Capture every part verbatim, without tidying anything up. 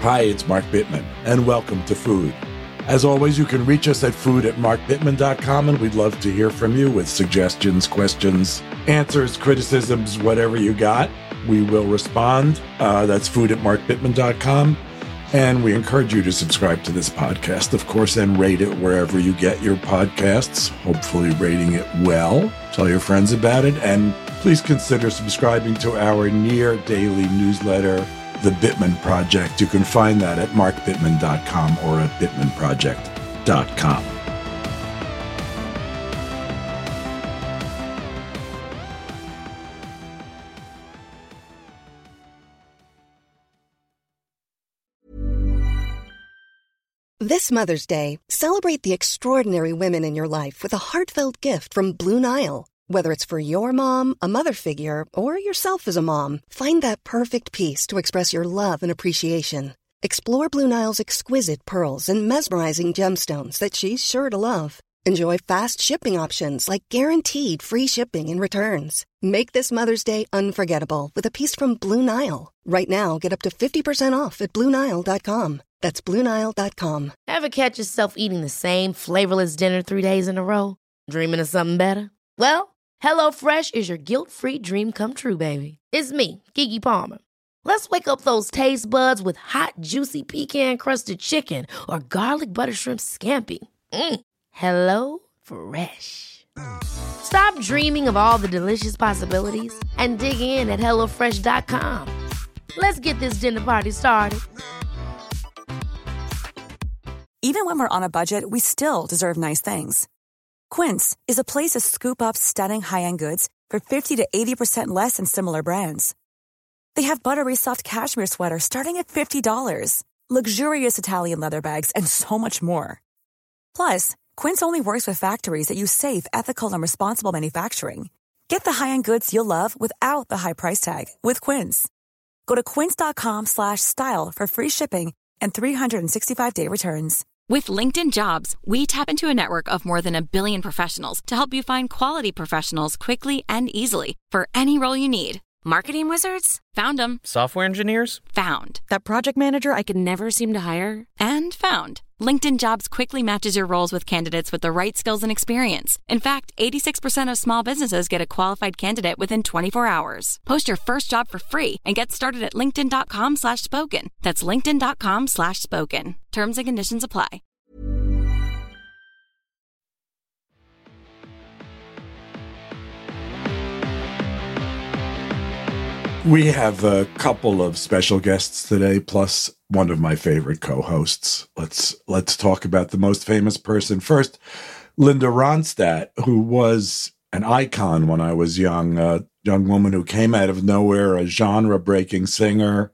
Hi, it's Mark Bittman, and welcome to Food. As always, you can reach us at food at mark bittman dot com, and we'd love to hear from you with suggestions, questions, answers, criticisms, whatever you got. We will respond. Uh, that's food at mark bittman dot com. And we encourage you to subscribe to this podcast, of course, and rate it wherever you get your podcasts, hopefully rating it well. Tell your friends about it, and please consider subscribing to our near daily newsletter, The Bittman Project. You can find that at mark bittman dot com or at bittman project dot com. This Mother's Day, celebrate the extraordinary women in your life with a heartfelt gift from Blue Nile. Whether it's for your mom, a mother figure, or yourself as a mom, find that perfect piece to express your love and appreciation. Explore Blue Nile's exquisite pearls and mesmerizing gemstones that she's sure to love. Enjoy fast shipping options like guaranteed free shipping and returns. Make this Mother's Day unforgettable with a piece from Blue Nile. Right now, get up to fifty percent off at blue nile dot com. That's blue nile dot com. Ever catch yourself eating the same flavorless dinner three days in a row? Dreaming of something better? Well, HelloFresh is your guilt-free dream come true, baby. It's me, Keke Palmer. Let's wake up those taste buds with hot, juicy pecan-crusted chicken or garlic butter shrimp scampi. Mm. Hello Fresh. Stop dreaming of all the delicious possibilities and dig in at hello fresh dot com. Let's get this dinner party started. Even when we're on a budget, we still deserve nice things. Quince is a place to scoop up stunning high-end goods for fifty to eighty percent less than similar brands. They have buttery soft cashmere sweaters starting at fifty dollars, luxurious Italian leather bags, and so much more. Plus, Quince only works with factories that use safe, ethical, and responsible manufacturing. Get the high-end goods you'll love without the high price tag with Quince. Go to quince dot com slash style for free shipping and three sixty-five day returns. With LinkedIn Jobs, we tap into a network of more than a billion professionals to help you find quality professionals quickly and easily for any role you need. Marketing wizards? Found them. Software engineers? Found. That project manager I could never seem to hire? And found. LinkedIn Jobs quickly matches your roles with candidates with the right skills and experience. In fact, eighty-six percent of small businesses get a qualified candidate within twenty-four hours. Post your first job for free and get started at linkedin dot com slash spoken. That's linkedin dot com slash spoken. Terms and conditions apply. We have a couple of special guests today, plus one of my favorite co-hosts. Let's let's talk about the most famous person first. Linda Ronstadt, who was an icon when I was young, a young woman who came out of nowhere, a genre-breaking singer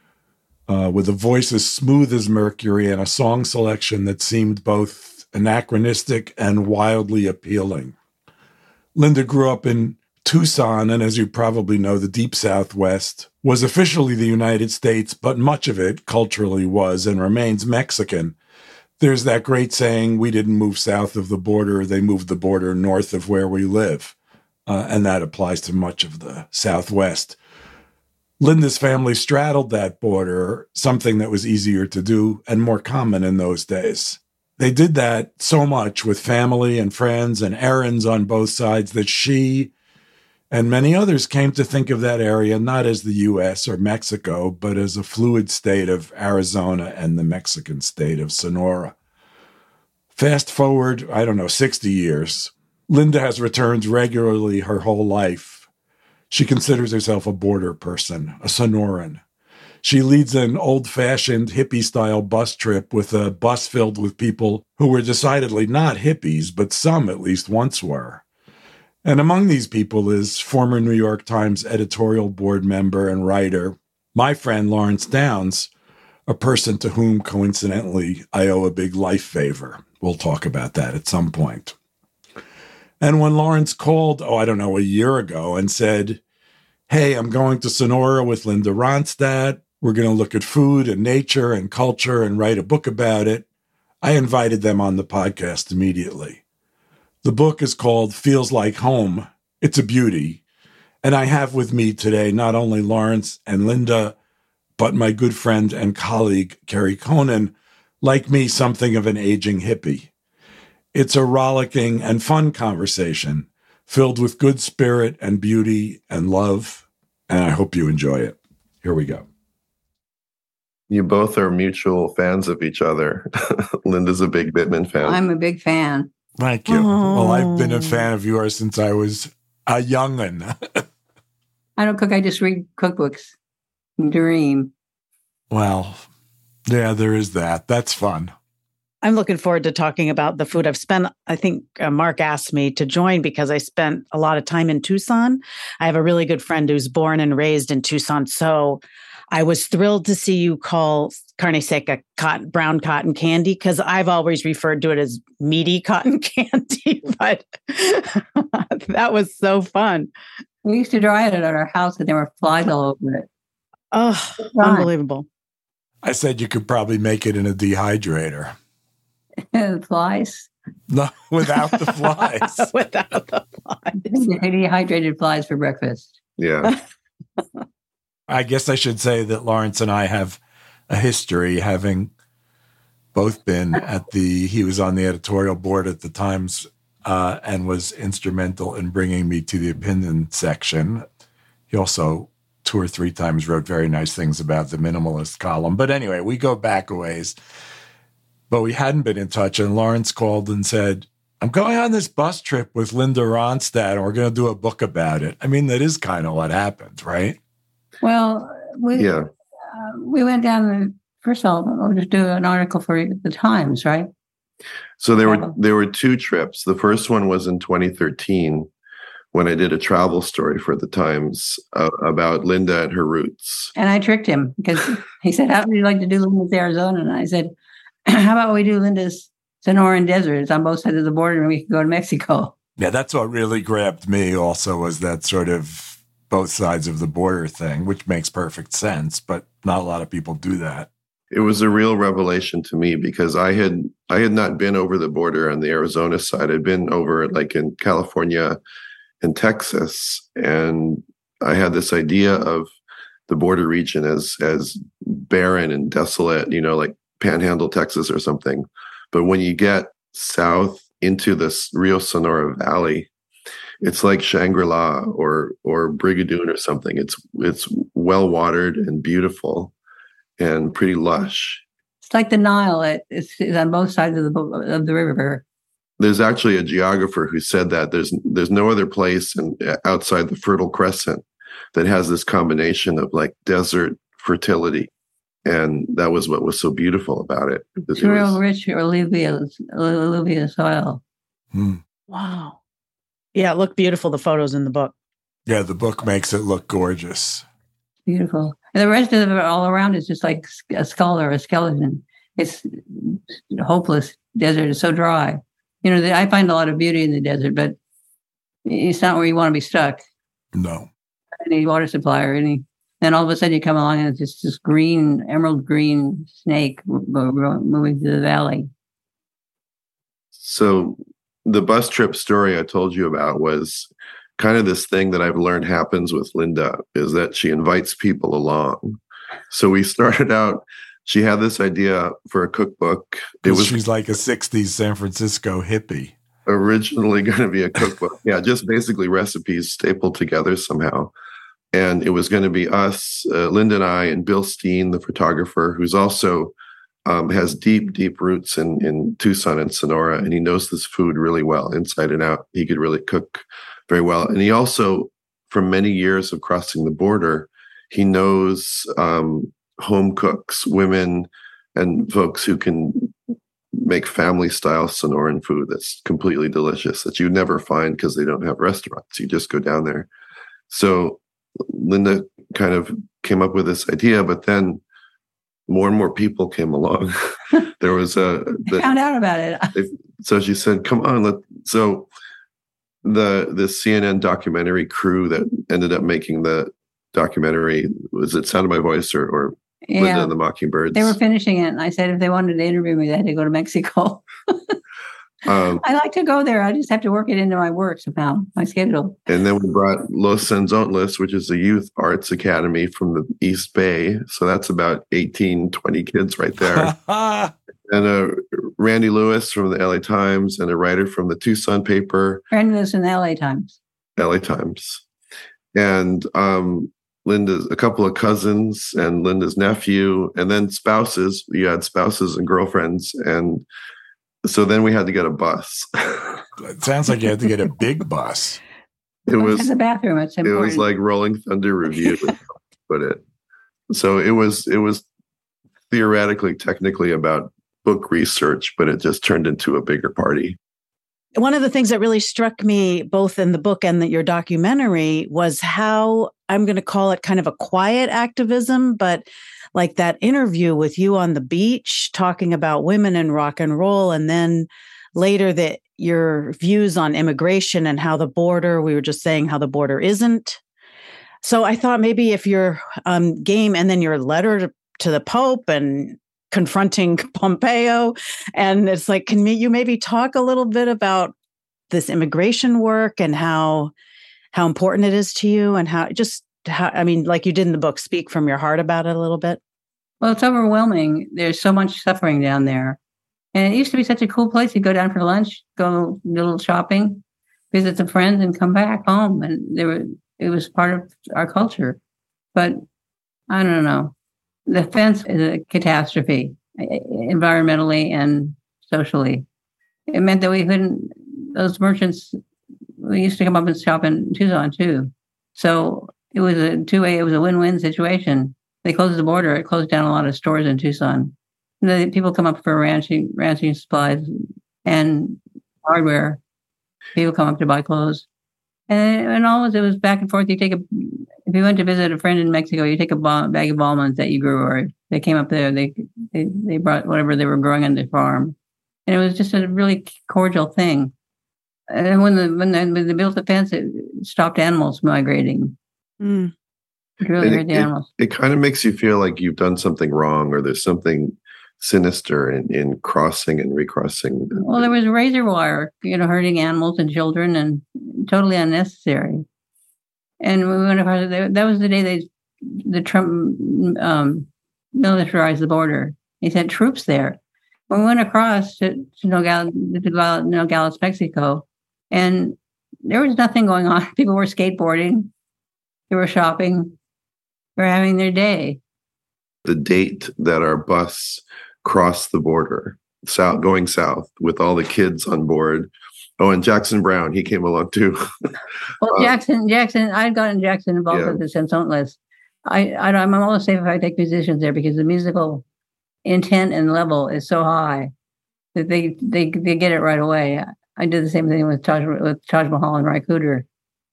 uh, with a voice as smooth as Mercury and a song selection that seemed both anachronistic and wildly appealing. Linda grew up in Tucson, and as you probably know, the Deep Southwest was officially the United States, but much of it culturally was and remains Mexican. There's that great saying, we didn't move south of the border, they moved the border north of where we live. Uh, and that applies to much of the Southwest. Linda's family straddled that border, something that was easier to do and more common in those days. They did that so much with family and friends and errands on both sides that she and many others came to think of that area not as the U S or Mexico, but as a fluid state of Arizona and the Mexican state of Sonora. Fast forward, I don't know, sixty years. Linda has returned regularly her whole life. She considers herself a border person, a Sonoran. She leads an old-fashioned hippie-style bus trip with a bus filled with people who were decidedly not hippies, but some at least once were. And among these people is former New York Times editorial board member and writer, my friend Lawrence Downs, a person to whom, coincidentally, I owe a big life favor. We'll talk about that at some point. And when Lawrence called, oh, I don't know, a year ago and said, hey, I'm going to Sonora with Linda Ronstadt. We're going to look at food and nature and culture and write a book about it, I invited them on the podcast immediately. The book is called Feels Like Home. It's a beauty. And I have with me today not only Lawrence and Linda, but my good friend and colleague, Kerry Conan, like me, something of an aging hippie. It's a rollicking and fun conversation filled with good spirit and beauty and love, and I hope you enjoy it. Here we go. You both are mutual fans of each other. Linda's a big Bittman fan. I'm a big fan. Thank you. Oh. Well, I've been a fan of yours since I was a young'un. I don't cook. I just read cookbooks and dream. Well, yeah, there is that. That's fun. I'm looking forward to talking about the food. I've spent, I think uh, Mark asked me to join because I spent a lot of time in Tucson. I have a really good friend who's born and raised in Tucson. So I was thrilled to see you call carne seca cotton, brown cotton candy, because I've always referred to it as meaty cotton candy, but that was so fun. We used to dry it at our house and there were flies all over it. Oh, unbelievable. I said you could probably make it in a dehydrator. Flies? No, without the flies. Without the flies. Dehydrated flies for breakfast. Yeah. I guess I should say that Lawrence and I have a history, having both been at the, he was on the editorial board at the Times uh, and was instrumental in bringing me to the opinion section. He also two or three times wrote very nice things about the minimalist column. But anyway, we go back a ways. But we hadn't been in touch, and Lawrence called and said, I'm going on this bus trip with Linda Ronstadt, and we're going to do a book about it. I mean, that is kind of what happened, right? Well, we yeah. uh, we went down, the, first of all, we'll just do an article for the Times, right? So there were there were two trips. The first one was in twenty thirteen when I did a travel story for the Times uh, about Linda and her roots. And I tricked him because he said, how would you like to do Linda's Arizona? And I said, how about we do Linda's Sonoran Desert? It's on both sides of the border and we can go to Mexico. Yeah, that's what really grabbed me also, was that sort of both sides of the border thing, which makes perfect sense, but not a lot of people do that. It was a real revelation to me because I had I had not been over the border on the Arizona side. I'd been over like in California and Texas, and I had this idea of the border region as as barren and desolate, you know, like Panhandle, Texas or something. But when you get south into this Rio Sonora Valley, it's like Shangri-La or or Brigadoon or something. It's it's well watered and beautiful and pretty lush. It's like the Nile. It, it's, it's on both sides of the of the river. There's actually a geographer who said that there's there's no other place in, outside the Fertile Crescent that has this combination of like desert fertility. And that was what was so beautiful about it. It's it real was, rich alluvial, alluvial soil. Hmm. Wow. Yeah, it looked beautiful, the photos in the book. Yeah, the book makes it look gorgeous. Beautiful. And the rest of it all around is just like a skull or a skeleton. It's hopeless desert. It's so dry. You know, I find a lot of beauty in the desert, but it's not where you want to be stuck. No. Any water supply or any... Then all of a sudden you come along and it's just this green, emerald green snake moving through the valley. So the bus trip story I told you about was kind of this thing that I've learned happens with Linda, is that she invites people along. So we started out, she had this idea for a cookbook. It was She's like a sixties San Francisco hippie. Originally going to be a cookbook. Yeah, just basically recipes stapled together somehow. And it was going to be us, uh, Linda and I, and Bill Steen, the photographer, who's also um, has deep, deep roots in, in Tucson and Sonora. And he knows this food really well, inside and out. He could really cook very well. And he also, from many years of crossing the border, he knows um, home cooks, women, and folks who can make family-style Sonoran food that's completely delicious, that you never find because they don't have restaurants. You just go down there. So Linda kind of came up with this idea, but then more and more people came along. There was a the, found out about it. They, so she said, "Come on, let." So the the C N N documentary crew that ended up making the documentary, was it Sound of My Voice or, or yeah. Linda and the Mockingbirds? They were finishing it, and I said if they wanted to interview me, they had to go to Mexico. Um, I like to go there. I just have to work it into my work somehow, my schedule. And then we brought Los Senzontles, which is a youth arts academy from the East Bay. So that's about eighteen, twenty kids right there. And uh, Randy Lewis from the L A Times and a writer from the Tucson paper. Randy Lewis in the L A Times. L A Times. And um, Linda's, a couple of cousins and Linda's nephew, and then spouses. You had spouses and girlfriends. And so then we had to get a bus. It sounds like you had to get a big bus. It was in the bathroom. It's important. It was like Rolling Thunder Review, put it. So it was it was theoretically, technically about book research, but it just turned into a bigger party. One of the things that really struck me, both in the book and the, your documentary, was how, I'm going to call it kind of a quiet activism, but like that interview with you on the beach talking about women in rock and roll, and then later that your views on immigration and how the border, we were just saying how the border isn't. So I thought maybe if your um, game, and then your letter to, to the Pope and confronting Pompeo, and it's like, can you maybe talk a little bit about this immigration work and how how important it is to you, and how just how, I mean, like you did in the book, speak from your heart about it a little bit. Well, it's overwhelming. There's so much suffering down there. And it used to be such a cool place. You go down for lunch, go do a little shopping, visit some friends, and come back home. And there were, it was part of our culture. But I don't know. The fence is a catastrophe, environmentally and socially. It meant that we couldn't, those merchants, we used to come up and shop in Tucson too. So it was a two-way, it was a win-win situation. They closed the border. It closed down a lot of stores in Tucson. And then people come up for ranching, ranching supplies and hardware. People come up to buy clothes. And, and always it was back and forth. You take a, if you went to visit a friend in Mexico, you take a ball, bag of almonds that you grew, or they came up there, they, they they brought whatever they were growing on their farm. And it was just a really cordial thing. And when the when, the, when they built the fence, it stopped animals migrating. Mm. It really hurt the it, animals. It, it kind of makes you feel like you've done something wrong, or there's something sinister in, in crossing and recrossing. Well, there was razor wire, you know, hurting animals and children, and totally unnecessary. And we went across. That was the day they, the Trump um, militarized the border. He sent troops there. When we went across to, to Nogales, to Nogales, Mexico, and there was nothing going on. People were skateboarding, they were shopping, they were having their day. The date that our bus crossed the border, south, going south, with all the kids on board. Oh, and Jackson Brown, he came along too. Well, Jackson, Jackson, I'd gotten Jackson involved yeah. with the Senzontles. I, I, I'm almost safe if I take musicians there, because the musical intent and level is so high that they they they get it right away. I did the same thing with Taj, with Taj Mahal and Ry Cooder.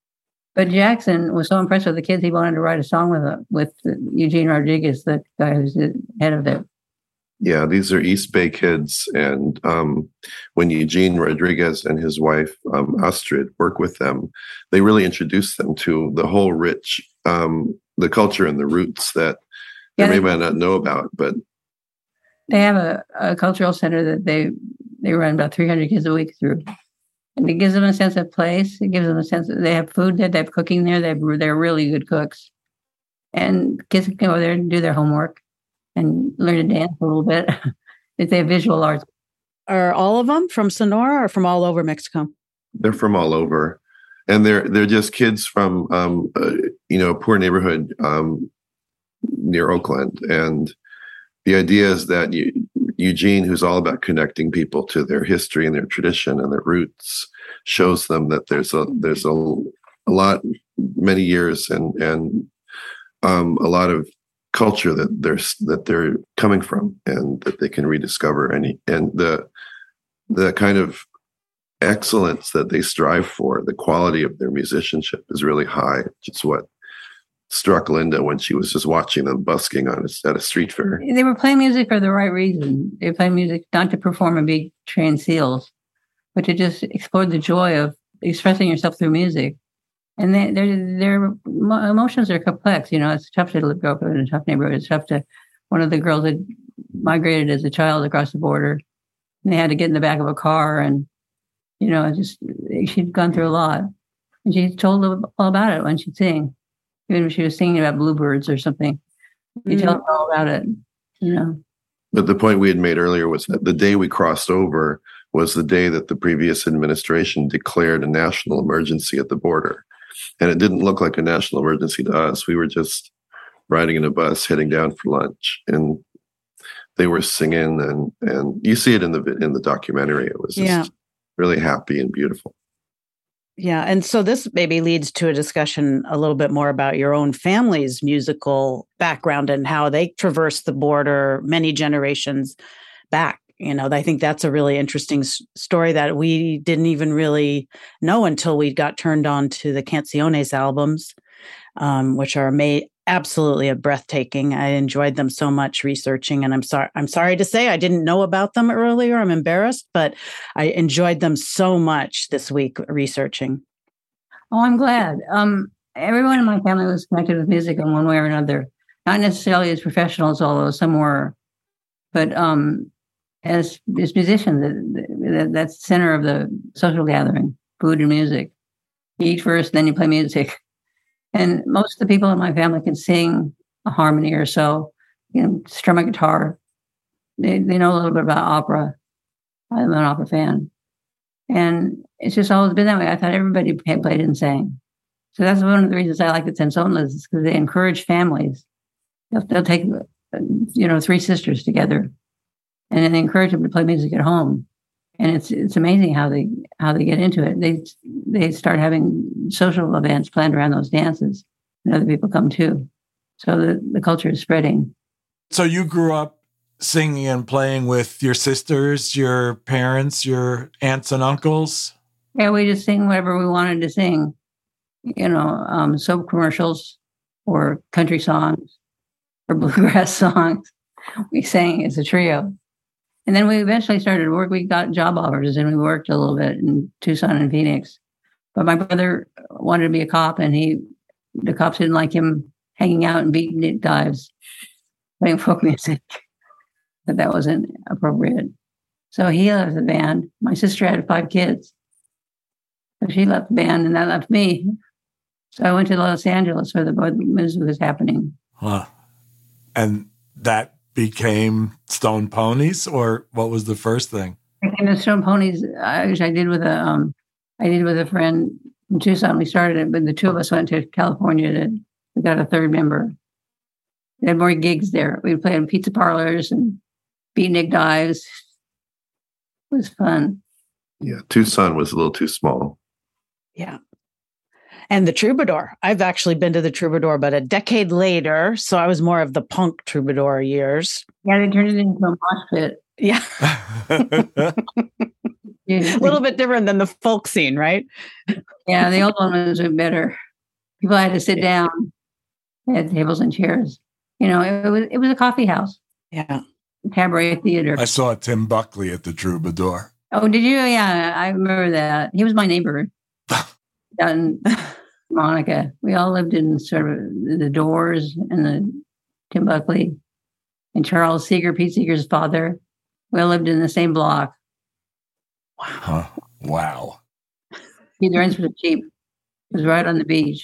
But Jackson was so impressed with the kids, he wanted to write a song with with Eugene Rodriguez, the guy who's the head of it. Yeah, these are East Bay kids. And um, when Eugene Rodriguez and his wife, um, Astrid, work with them, they really introduce them to the whole rich, um, the culture and the roots that yeah, they, they may not know about. But they have a, a cultural center that they, they run about three hundred kids a week through. And it gives them a sense of place. It gives them a sense that they have food there, they have cooking there, they have, they're really good cooks. And kids can go there and do their homework and learn to dance a little bit. If they have visual arts. Are all of them from Sonora or from all over Mexico? They're from all over. And they're they're just kids from, um, uh, you know, a poor neighborhood um, near Oakland. And the idea is that you, Eugene, who's all about connecting people to their history and their tradition and their roots, shows them that there's a there's a, a lot, many years and and um, a lot of culture that they're that they're coming from, and that they can rediscover. And and the the kind of excellence that they strive for, the quality of their musicianship is really high, which is what struck Linda when she was just watching them busking on a, at a street fair. They were playing music for the right reason. They were playing music not to perform and be trained seals, but to just explore the joy of expressing yourself through music. And they, their their emotions are complex. You know, it's tough to grow up in a tough neighborhood. It's tough to. One of the girls had migrated as a child across the border, and they had to get in the back of a car and You know, just she'd gone through a lot. And she told all about it when she'd sing. Even if she was singing about bluebirds or something, she'd mm-hmm. tell her all about it, you know. But the point we had made earlier was that the day we crossed over was the day that the previous administration declared a national emergency at the border. And it didn't look like a national emergency to us. We were just riding in a bus heading down for lunch, and they were singing, and and you see it in the in the documentary. It was just yeah. really happy and beautiful. Yeah. And so this maybe leads to a discussion a little bit more about your own family's musical background and how they traversed the border many generations back. You know, I think that's a really interesting s- story that we didn't even really know until we got turned on to the Canciones albums, um, which are made absolutely a breathtaking. I enjoyed them so much researching, and I'm sorry. I'm sorry to say I didn't know about them earlier. I'm embarrassed, but I enjoyed them so much this week researching. Oh, I'm glad. Um, everyone in my family was connected with music in one way or another. Not necessarily as professionals, although some were, but um, as as musicians, that, that's the center of the social gathering: food and music. You eat first, then you play music. And most of the people in my family can sing a harmony or so, you know, strum a guitar. They they know a little bit about opera. I'm an opera fan. And it's just always been that way. I thought everybody played and sang. So that's one of the reasons I like the Tensones, is because they encourage families. They'll, they'll take, you know, three sisters together, and then they encourage them to play music at home. And it's it's amazing how they how they get into it. They they start having social events planned around those dances, and other people come too. So the, the culture is spreading. So you grew up singing and playing with your sisters, your parents, your aunts and uncles? Yeah, we just sing whatever we wanted to sing. You know, um, soap commercials or country songs or bluegrass songs. We sang as a trio. And then we eventually started to work. We got job offers, and we worked a little bit in Tucson and Phoenix. But my brother wanted to be a cop, and he, the cops didn't like him hanging out and beating dives, playing folk music. But that wasn't appropriate. So he left the band. My sister had five kids. So she left the band, and that left me. So I went to Los Angeles where the music was happening. Huh. And that became Stone Ponies, or what was the first thing? I came to Stone Ponies, which I did with a, um, I did with a friend from Tucson. We started it, but the two of us went to California. To, we got a third member. We had more gigs there. We played in pizza parlors and beatnik dives. It was fun. Yeah, Tucson was a little too small. Yeah. And the Troubadour. I've actually been to the Troubadour, but a decade later. So I was more of the punk Troubadour years. Yeah, they turned it into a mosh pit. Yeah. A little bit different than the folk scene, right? Yeah, the old one was better. People had to sit down. They had tables and chairs. You know, it was it was a coffee house. Yeah. Cabaret theater. I saw Tim Buckley at the Troubadour. Oh, did you? Yeah, I remember that. He was my neighbor. Down in Monica. We all lived in sort of the Doors and the Tim Buckley and Charles Seeger, Pete Seeger's father. We all lived in the same block. Wow. Huh. Wow. The rents were cheap. It was right on the beach.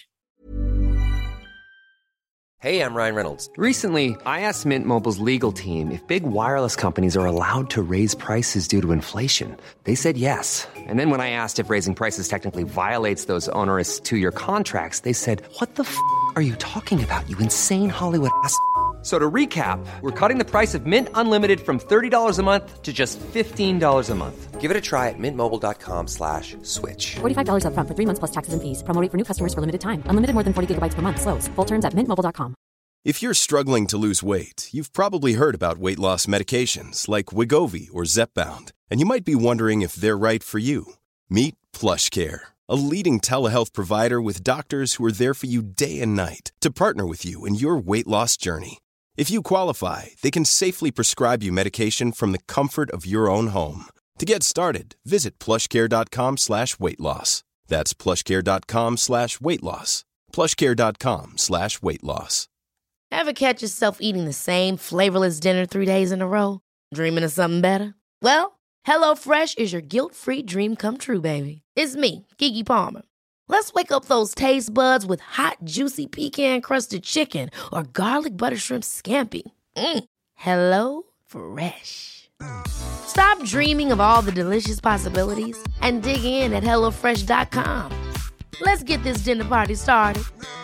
Hey, I'm Ryan Reynolds. Recently, I asked Mint Mobile's legal team if big wireless companies are allowed to raise prices due to inflation. They said yes. And then when I asked if raising prices technically violates those onerous two-year contracts, they said, what the f*** are you talking about, you insane Hollywood ass f- So to recap, we're cutting the price of Mint Unlimited from thirty dollars a month to just fifteen dollars a month. Give it a try at mintmobile.com slash switch. forty-five dollars up front for three months plus taxes and fees. Promo rate for new customers for limited time. Unlimited more than forty gigabytes per month. Slows full terms at mint mobile dot com. If you're struggling to lose weight, you've probably heard about weight loss medications like Wegovy or Zepbound, and you might be wondering if they're right for you. Meet PlushCare, a leading telehealth provider with doctors who are there for you day and night to partner with you in your weight loss journey. If you qualify, they can safely prescribe you medication from the comfort of your own home. To get started, visit plushcare.com slash weight loss. That's plushcare.com slash weight loss. plushcare.com slash weight loss. Ever catch yourself eating the same flavorless dinner three days in a row? Dreaming of something better? Well, HelloFresh is your guilt-free dream come true, baby. It's me, Keke Palmer. Let's wake up those taste buds with hot, juicy pecan-crusted chicken or garlic butter shrimp scampi. Mm. Hello Fresh. Stop dreaming of all the delicious possibilities and dig in at hello fresh dot com. Let's get this dinner party started.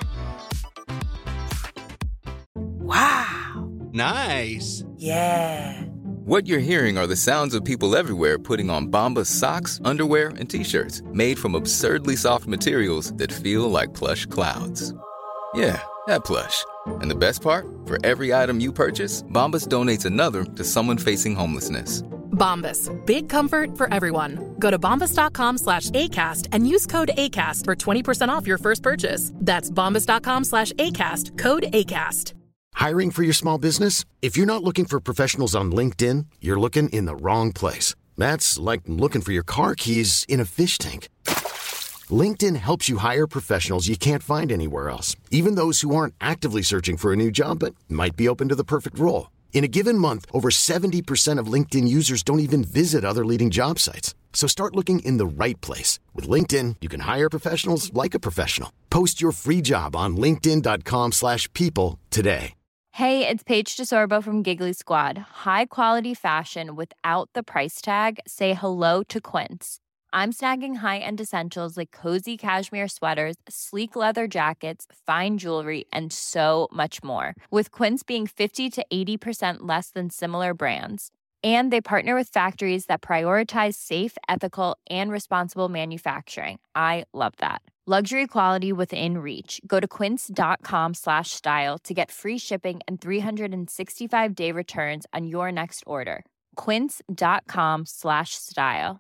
Wow. Nice. Yeah. What you're hearing are the sounds of people everywhere putting on Bombas socks, underwear, and T-shirts made from absurdly soft materials that feel like plush clouds. Yeah, that plush. And the best part? For every item you purchase, Bombas donates another to someone facing homelessness. Bombas. Big comfort for everyone. Go to bombas.com slash ACAST and use code ACAST for twenty percent off your first purchase. That's bombas.com slash ACAST. Code ACAST. Hiring for your small business? If you're not looking for professionals on LinkedIn, you're looking in the wrong place. That's like looking for your car keys in a fish tank. LinkedIn helps you hire professionals you can't find anywhere else, even those who aren't actively searching for a new job but might be open to the perfect role. In a given month, over seventy percent of LinkedIn users don't even visit other leading job sites. So start looking in the right place. With LinkedIn, you can hire professionals like a professional. Post your free job on linkedin.com slash people today. Hey, it's Paige DeSorbo from Giggly Squad. High quality fashion without the price tag. Say hello to Quince. I'm snagging high-end essentials like cozy cashmere sweaters, sleek leather jackets, fine jewelry, and so much more. With Quince being fifty to eighty percent less than similar brands. And they partner with factories that prioritize safe, ethical, and responsible manufacturing. I love that. Luxury quality within reach. Go to quince.com slash style to get free shipping and three sixty-five day returns on your next order. Quince.com slash style.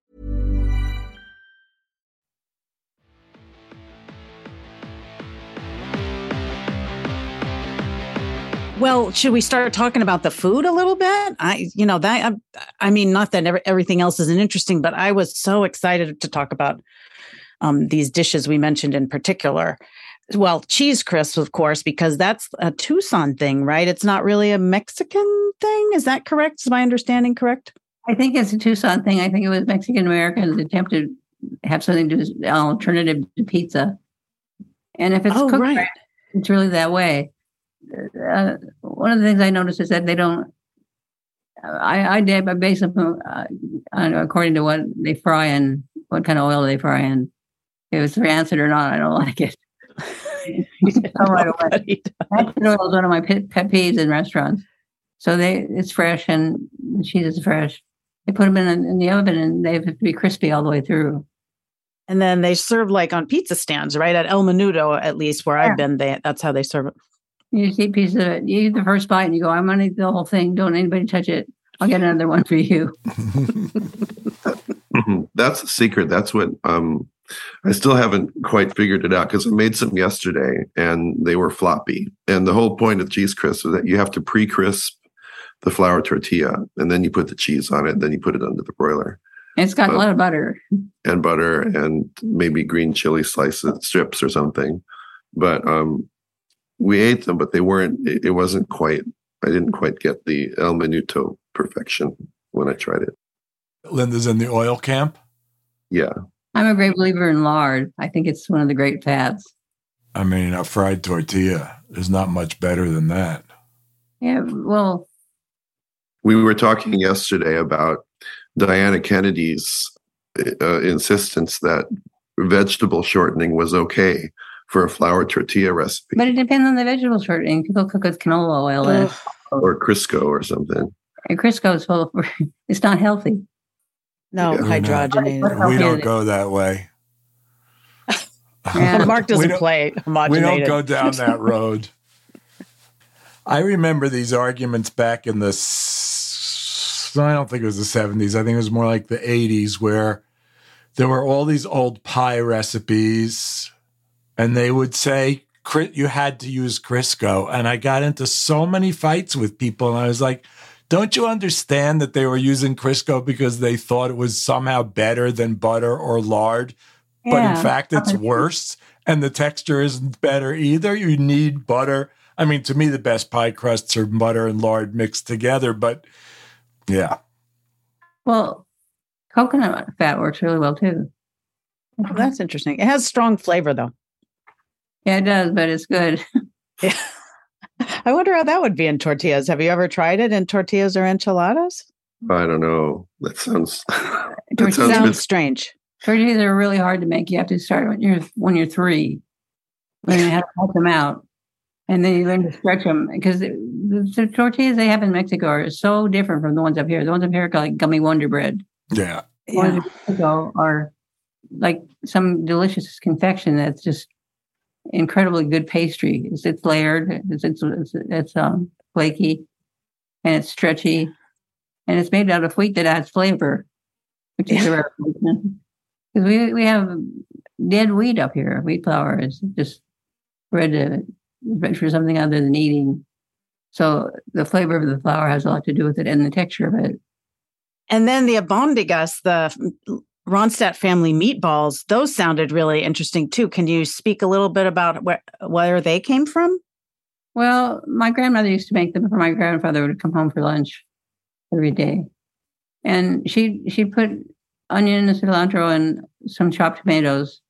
Well, should we start talking about the food a little bit? I, you know, that, I, I mean, not that every, everything else isn't interesting, but I was so excited to talk about um, these dishes we mentioned in particular. Well, cheese crisps, of course, because that's a Tucson thing, right? It's not really a Mexican thing. Is that correct? Is my understanding correct? I think it's a Tucson thing. I think it was Mexican Americans attempted to have something to do an alternative to pizza. And if it's oh, cooked right. right, it's really that way. Uh, one of the things I noticed is that they don't. I, I did, but based upon uh, according to what they fry in, what kind of oil they fry in. If it's rancid or not, I don't like it. right away. Rancid oil is one of my pet, pet peeves in restaurants. So they, it's fresh and the cheese is fresh. They put them in, in the oven and they have to be crispy all the way through. And then they serve like on pizza stands, right? At El Menudo, at least where yeah. I've been, they, that's how they serve it. You just eat a piece of it. You eat the first bite and you go, I'm going to eat the whole thing. Don't anybody touch it. I'll get another one for you. That's the secret. That's what um, I still haven't quite figured it out because I made some yesterday and they were floppy. And the whole point of cheese crisps is that you have to pre-crisp the flour tortilla and then you put the cheese on it. Then you put it under the broiler. And it's got uh, a lot of butter. And butter and maybe green chili slices, strips or something. But um, we ate them, but they weren't, it, it wasn't quite, I didn't quite get the El Menudo perfection when I tried it. Linda's in the oil camp? Yeah. I'm a great believer in lard. I think it's one of the great fats. I mean, a fried tortilla is not much better than that. Yeah, well. We were talking yesterday about Diana Kennedy's uh, insistence that vegetable shortening was okay for a flour tortilla recipe. But it depends on the vegetable shortening. People cook with canola oil in. Or Crisco or something. And Crisco is full of, it's not healthy. No, yeah. hydrogenated. We don't go that way. Yeah. Mark doesn't play homogenated. We don't go down that road. I remember these arguments back in the, I don't think it was the seventies. I think it was more like the eighties where there were all these old pie recipes and they would say you had to use Crisco. And I got into so many fights with people and I was like, don't you understand that they were using Crisco because they thought it was somehow better than butter or lard? Yeah. But in fact, it's worse and the texture isn't better either. You need butter. I mean, to me, the best pie crusts are butter and lard mixed together, but yeah. Well, Coconut fat works really well too. Oh, that's interesting. It has strong flavor though. Yeah, it does, but it's good. Yeah. I wonder how that would be in tortillas. Have you ever tried it in tortillas or enchiladas? I don't know. That sounds that sounds, sounds bit- strange. Tortillas are really hard to make. You have to start when you're when you're three. Learn how to cut them out, and then you learn to stretch them because the, the tortillas they have in Mexico are so different from the ones up here. The ones up here are like gummy Wonder Bread. Yeah, the ones in Mexico are like some delicious confection that's just incredibly good pastry. It's, it's layered. It's it's it's, it's um, flaky, and it's stretchy, and it's made out of wheat that adds flavor, which is a rare reason. Because we we have dead wheat up here. Wheat flour is just bred to bred for something other than eating. So the flavor of the flour has a lot to do with it, and the texture of it. And then the albondigas, the Ronstadt family meatballs, those sounded really interesting too. Can you speak a little bit about where where they came from? Well, my grandmother used to make them for my grandfather would come home for lunch every day, and she she put onion and cilantro and some chopped tomatoes,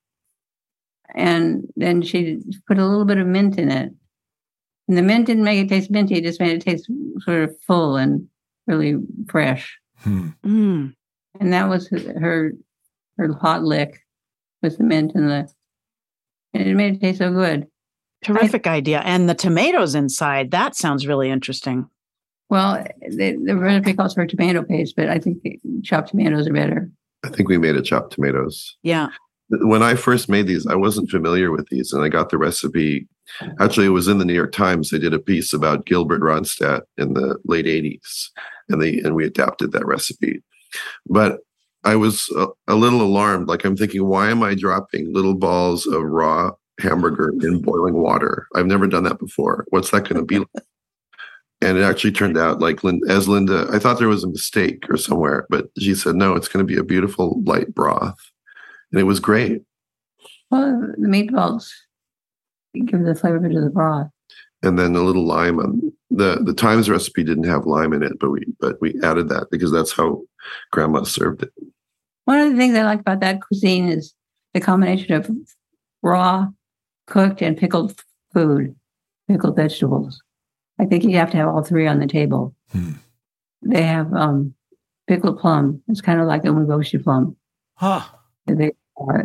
and then she put a little bit of mint in it. And the mint didn't make it taste minty; it just made it taste sort of full and really fresh. Hmm. Mm. And that was her her hot lick with the mint and the, and it made it taste so good. Terrific I, idea. And the tomatoes inside, that sounds really interesting. Well, the, the recipe calls for tomato paste, but I think chopped tomatoes are better. I think we made it chopped tomatoes. Yeah. When I first made these, I wasn't familiar with these, and I got the recipe. Actually, it was in the New York Times. They did a piece about Gilbert Ronstadt in the late eighties, and they and we adapted that recipe. But I was a, a little alarmed. Like I'm thinking, why am I dropping little balls of raw hamburger in boiling water? I've never done that before. What's that going to be like? And it actually turned out like as Linda, I thought there was a mistake or somewhere, but she said, no, it's going to be a beautiful light broth. And it was great. Well, the meatballs give the flavor to the broth. And then a little lime on the, the Times recipe didn't have lime in it, but we but we added that because that's how Grandma served it. One of the things I like about that cuisine is the combination of raw, cooked, and pickled food, pickled vegetables. I think you have to have all three on the table. Hmm. They have um, pickled plum. It's kind of like a umeboshi plum. Huh. They are,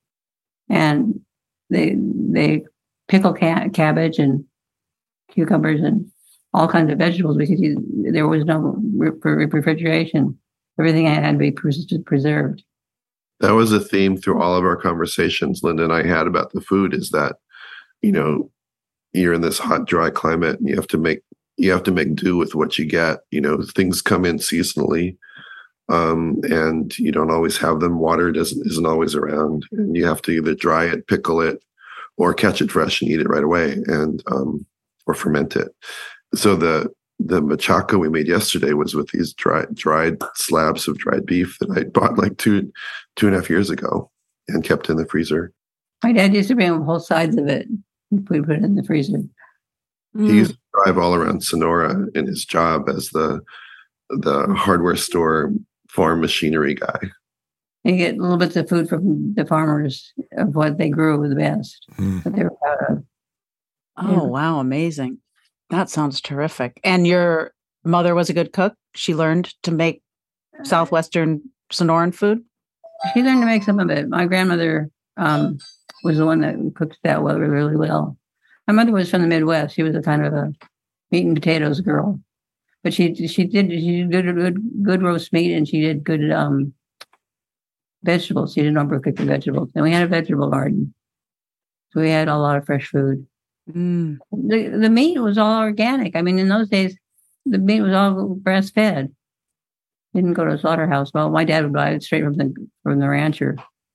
and they they pickle ca- cabbage and cucumbers and all kinds of vegetables because you, there was no re- refrigeration. Everything had to be pres- preserved. That was a theme through all of our conversations Linda and I had about the food is that, you know, you're in this hot, dry climate and you have to make you have to make do with what you get. You know, things come in seasonally. Um, and you don't always have them. Water doesn't isn't always around, and you have to either dry it, pickle it, or catch it fresh and eat it right away, and um, or ferment it. So the the machaca we made yesterday was with these dried dried slabs of dried beef that I bought like two two and a half years ago and kept in the freezer. My dad used to bring home whole sides of it. We put it in the freezer. He used to drive all around Sonora in his job as the the hardware store farm machinery guy. You get little bits of food from the farmers of what they grew the best, mm. that they were proud of. Oh, yeah. Wow. Amazing. That sounds terrific. And your mother was a good cook? She learned to make Southwestern Sonoran food? She learned to make some of it. My grandmother um, was the one that cooked that well, really well. My mother was from the Midwest. She was a kind of a meat and potatoes girl. But she she did she did good good roast meat and she did good um, vegetables. She didn't overcook the vegetables. And we had a vegetable garden, so we had a lot of fresh food. Mm. The the meat was all organic. I mean, in those days, the meat was all grass fed. Didn't go to a slaughterhouse. Well, my dad would buy it straight from the from the rancher.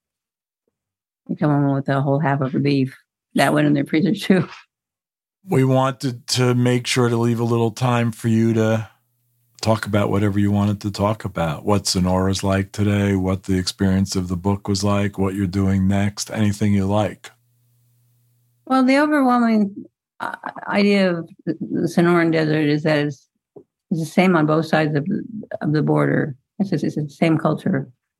He'd come home with a whole half of the beef. That went in their freezer too. We wanted to make sure to leave a little time for you to talk about whatever you wanted to talk about. What Sonora's like today, what the experience of the book was like, what you're doing next, anything you like. Well, the overwhelming uh, idea of the, the Sonoran Desert is that it's, it's the same on both sides of the, of the border. It's, just, it's the same culture.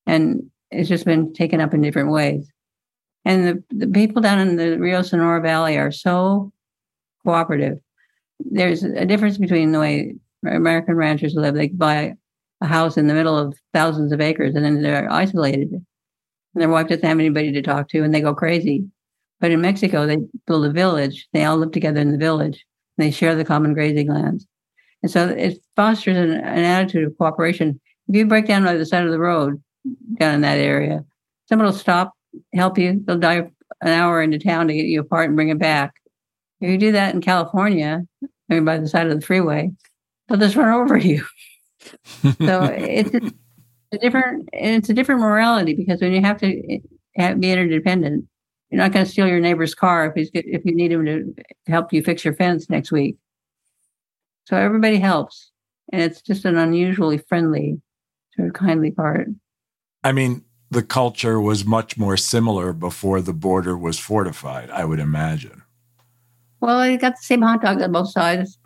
And it's just been taken up in different ways. And the, the people down in the Rio Sonora Valley are so cooperative. There's a difference between the way American ranchers live. They buy a house in the middle of thousands of acres, and then they're isolated. And their wife doesn't have anybody to talk to, and they go crazy. But in Mexico, they build a village. They all live together in the village. And they share the common grazing lands. And so it fosters an, an attitude of cooperation. If you break down by the side of the road down in that area, someone will stop, help you. They'll drive an hour into town to get you a part and bring it back. If you do that in California, I mean, by the side of the freeway, they'll just run over you. So it's a different, it's a different morality, because when you have to have, be interdependent, you're not going to steal your neighbor's car if he's if you need him to help you fix your fence next week. So everybody helps, and it's just an unusually friendly, sort of kindly part. I mean, the culture was much more similar before the border was fortified, I would imagine. Well, you got the same hot dogs on both sides.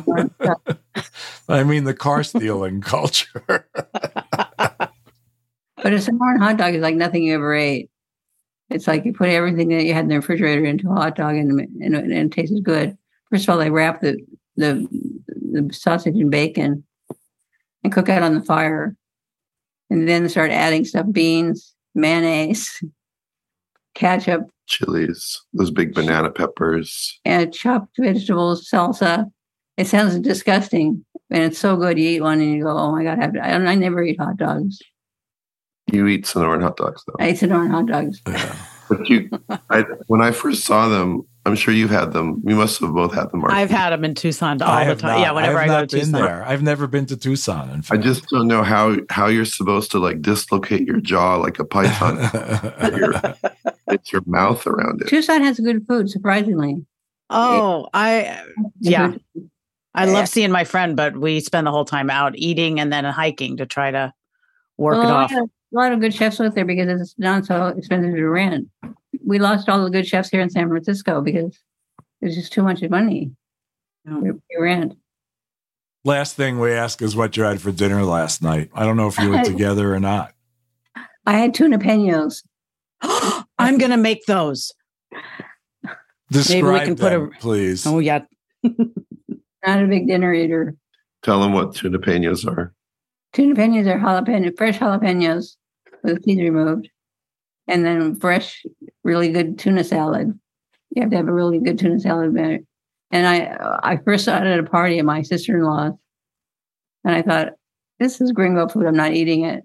I mean, the car stealing culture. But a Samoan hot dog is like nothing you ever ate. It's like you put everything that you had in the refrigerator into a hot dog, and, and, and it tastes good. First of all, they wrap the, the the sausage in bacon and cook it on the fire. And then they start adding stuff, beans, mayonnaise, ketchup, chilies, those big banana peppers, and chopped vegetables, salsa. It sounds disgusting, and it's so good. You eat one and you go, "Oh my God!" I, have to, I, I never eat hot dogs. You eat Sonoran hot dogs, though. I eat Sonoran hot dogs. Yeah. But you, I, when I first saw them, I'm sure you've had them. We must have both had them. Mark. I've had them in Tucson all I the time. Not, Yeah, whenever I, I go not to been Tucson. there. I've never been to Tucson. In fact. I just don't know how how you're supposed to like dislocate your jaw like a python. your, it's your mouth around it. Tucson has good food, surprisingly. Oh, I yeah. I love seeing my friend, but we spend the whole time out eating and then hiking to try to work well, it off. A lot of good chefs out there because it's not so expensive to rent. We lost all the good chefs here in San Francisco because there's just too much money to rent. Last thing we ask is what you had for dinner last night. I don't know if you were together or not. I had tuna peños. I'm going to make those. Describe Maybe we can them, put a, please. Oh, yeah. Not a big dinner eater. Tell them what tuna peños are. Tuna peños are jalapeno, fresh jalapenos with the seeds removed. And then fresh, really good tuna salad. You have to have a really good tuna salad. And I I first saw it at a party at my sister-in-law's. And I thought, this is gringo food. I'm not eating it.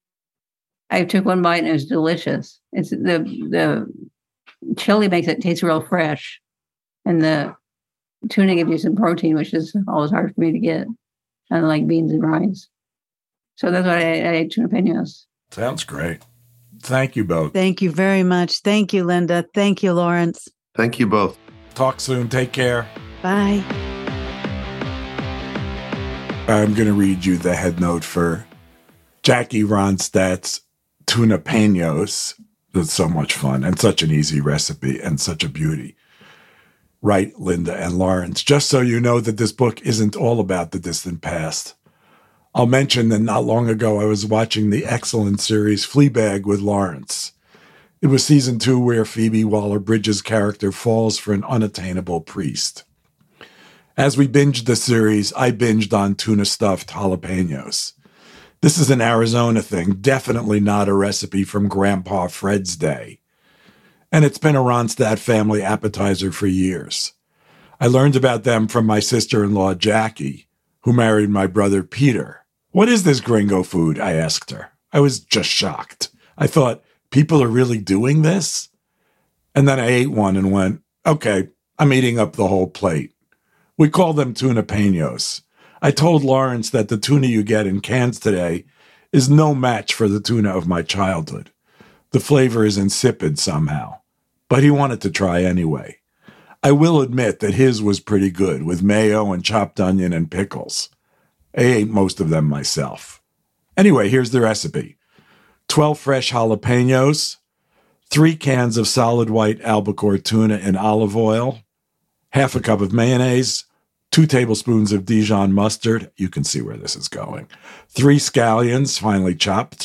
I took one bite and it was delicious. It's the the chili makes it taste real fresh. And the tuna gives you some protein, which is always hard for me to get. I like beans and rice. So that's what I, I ate, tuna peños. Sounds great. Thank you both. Thank you very much. Thank you, Linda. Thank you, Lawrence. Thank you both. Talk soon. Take care. Bye. I'm going to read you the head note for Jackie Ronstadt's tuna peños. It's so much fun and such an easy recipe and such a beauty. Right, Linda and Lawrence, just so you know that this book isn't all about the distant past. I'll mention that not long ago I was watching the excellent series Fleabag with Lawrence. It was season two where Phoebe Waller-Bridge's character falls for an unattainable priest. As we binged the series, I binged on tuna-stuffed jalapenos. This is an Arizona thing, definitely not a recipe from Grandpa Fred's day. And it's been a Ronstadt family appetizer for years. I learned about them from my sister-in-law, Jackie, who married my brother, Peter. What is this gringo food? I asked her. I was just shocked. I thought, people are really doing this? And then I ate one and went, okay, I'm eating up the whole plate. We call them tuna peños. I told Lawrence that the tuna you get in cans today is no match for the tuna of my childhood. The flavor is insipid somehow, but he wanted to try anyway. I will admit that his was pretty good, with mayo and chopped onion and pickles. I ate most of them myself. Anyway, here's the recipe. twelve fresh jalapenos, three cans of solid white albacore tuna in olive oil, half a cup of mayonnaise, two tablespoons of Dijon mustard. You can see where this is going. Three scallions, finely chopped.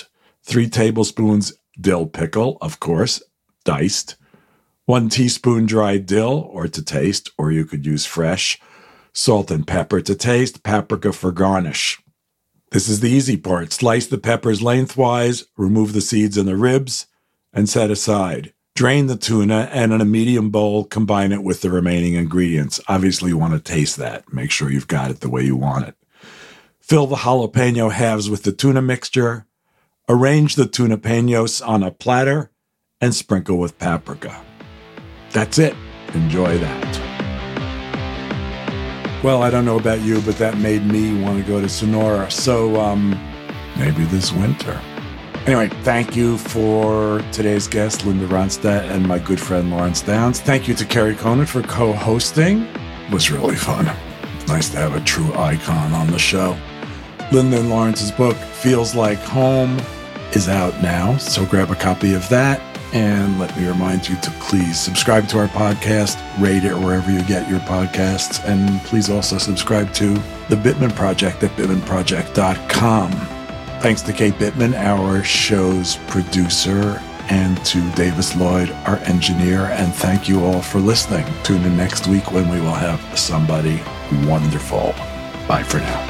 three tablespoons dill pickle, of course, diced, one teaspoon dried dill, or to taste, or you could use fresh, salt and pepper to taste, paprika for garnish. This is the easy part. Slice the peppers lengthwise, remove the seeds and the ribs, and set aside. Drain the tuna, and in a medium bowl, combine it with the remaining ingredients. Obviously, you want to taste that. Make sure you've got it the way you want it. Fill the jalapeno halves with the tuna mixture. Arrange the tuna peños on a platter and sprinkle with paprika. That's it. Enjoy that. Well, I don't know about you, but that made me want to go to Sonora. So, um, maybe this winter. Anyway, thank you for today's guest, Linda Ronstadt, and my good friend Lawrence Downs. Thank you to Kerry Conant for co-hosting. It was really fun. Nice to have a true icon on the show. Linda and Lawrence's book, Feels Like Home, is out now, so grab a copy of that. And let me remind you to please subscribe to our podcast, rate it wherever you get your podcasts, and please also subscribe to The Bittman Project at bittman project dot com. Thanks to Kate Bittman, our show's producer, and to Davis Lloyd, our engineer, and thank you all for listening. Tune in next week when we will have somebody wonderful. Bye for now.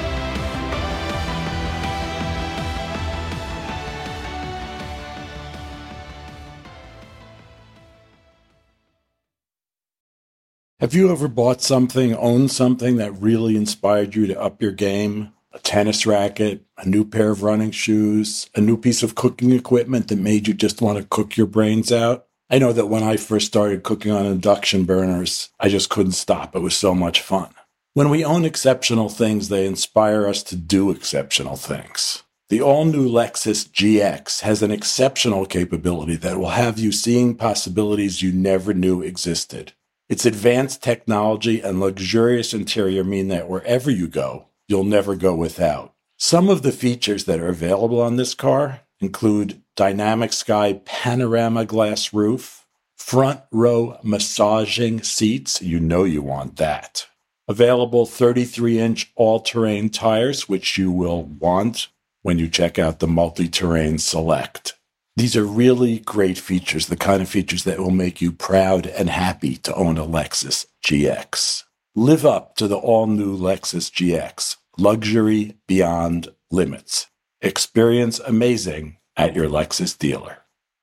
Have you ever bought something, owned something that really inspired you to up your game? A tennis racket, a new pair of running shoes, a new piece of cooking equipment that made you just want to cook your brains out? I know that when I first started cooking on induction burners, I just couldn't stop. It was so much fun. When we own exceptional things, they inspire us to do exceptional things. The all-new Lexus G X has an exceptional capability that will have you seeing possibilities you never knew existed. Its advanced technology and luxurious interior mean that wherever you go, you'll never go without. Some of the features that are available on this car include dynamic sky panorama glass roof, front row massaging seats, you know you want that. Available thirty-three inch all-terrain tires, which you will want when you check out the Multi-Terrain Select. These are really great features, the kind of features that will make you proud and happy to own a Lexus G X. Live up to the all-new Lexus G X. Luxury beyond limits. Experience amazing at your Lexus dealer.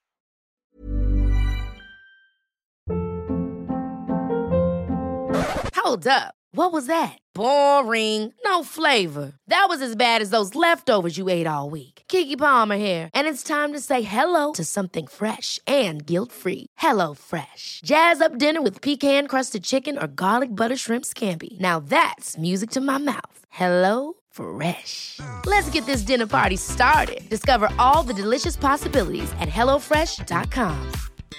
Hold up. What was that? Boring. No flavor. That was as bad as those leftovers you ate all week. Keke Palmer here, and it's time to say hello to something fresh and guilt-free. Hello Fresh. Jazz up dinner with pecan-crusted chicken or garlic butter shrimp scampi. Now that's music to my mouth. Hello Fresh. Let's get this dinner party started. Discover all the delicious possibilities at hello fresh dot com.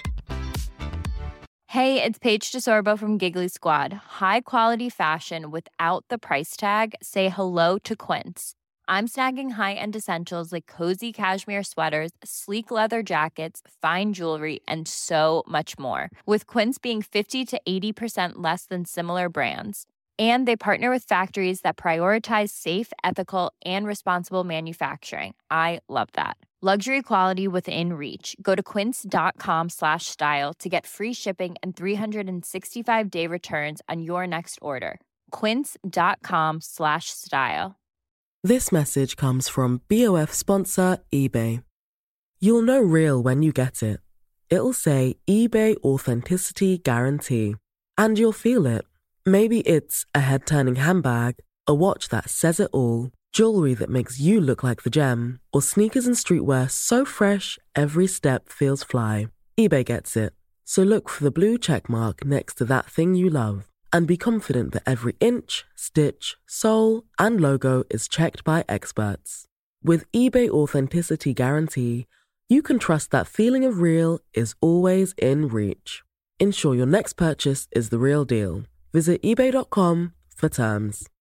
Hey, it's Paige DeSorbo from Giggly Squad. High quality fashion without the price tag. Say hello to Quince. I'm snagging high-end essentials like cozy cashmere sweaters, sleek leather jackets, fine jewelry, and so much more. With Quince being fifty to eighty percent less than similar brands. And they partner with factories that prioritize safe, ethical, and responsible manufacturing. I love that. Luxury quality within reach. Go to quince.com slash style to get free shipping and three sixty-five day returns on your next order. Quince.com slash style. This message comes from B O F sponsor eBay. You'll know real when you get it. It'll say eBay Authenticity Guarantee. And you'll feel it. Maybe it's a head-turning handbag, a watch that says it all, jewelry that makes you look like the gem, or sneakers and streetwear so fresh every step feels fly. eBay gets it. So look for the blue check mark next to that thing you love and be confident that every inch, stitch, sole, and logo is checked by experts. With eBay Authenticity Guarantee, you can trust that feeling of real is always in reach. Ensure your next purchase is the real deal. Visit ebay dot com for terms.